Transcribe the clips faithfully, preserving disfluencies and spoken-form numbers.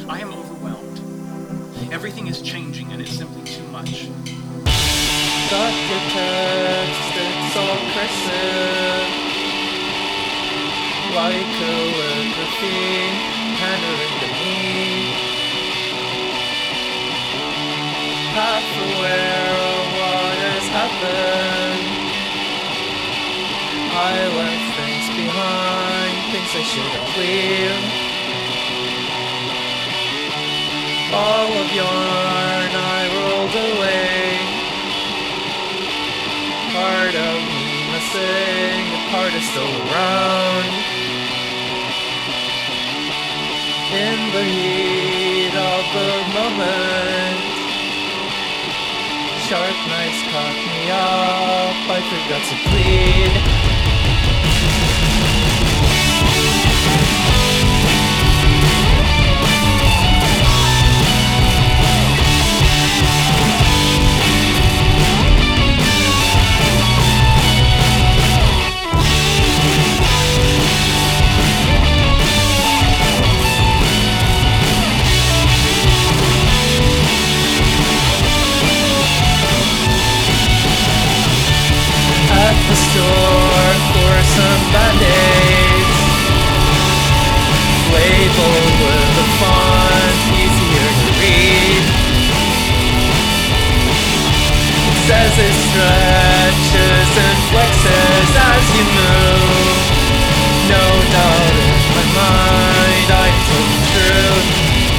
I am overwhelmed. Everything is changing and it's simply too much. Got your text, it's all cursive, like calligraphy, handwritten to me. Half aware of what has happened, I left things behind, things I shouldn't leave. All of yarn I rolled away, part of me missing, a part is still around. In the heat of the moment, sharp knives caught me up, I forgot to bleed. At the store for some band-aids, labeled with a font easier to read. Says it stretches and flexes as you move. No doubt in my mind, I told the truth.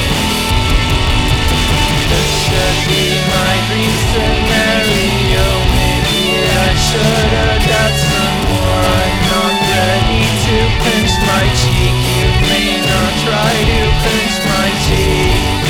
This should be my dream scenario. I should have got some more. I'm not ready to pinch my cheek. You may not try to pinch my cheek.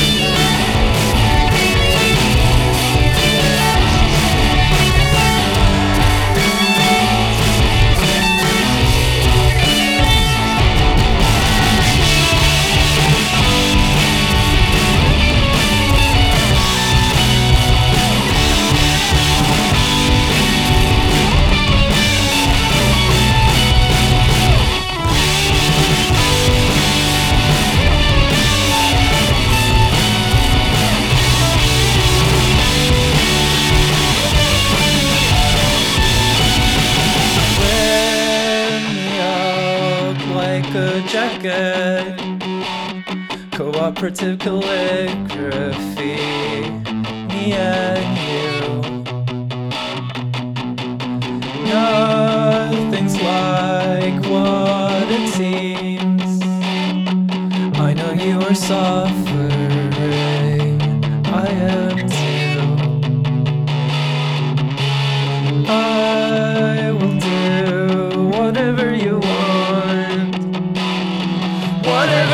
Like a jacket, cooperative calligraphy, me and you. Nothing's like what it seems. I know you are suffering, I am too. I will do whatever you want. Whatever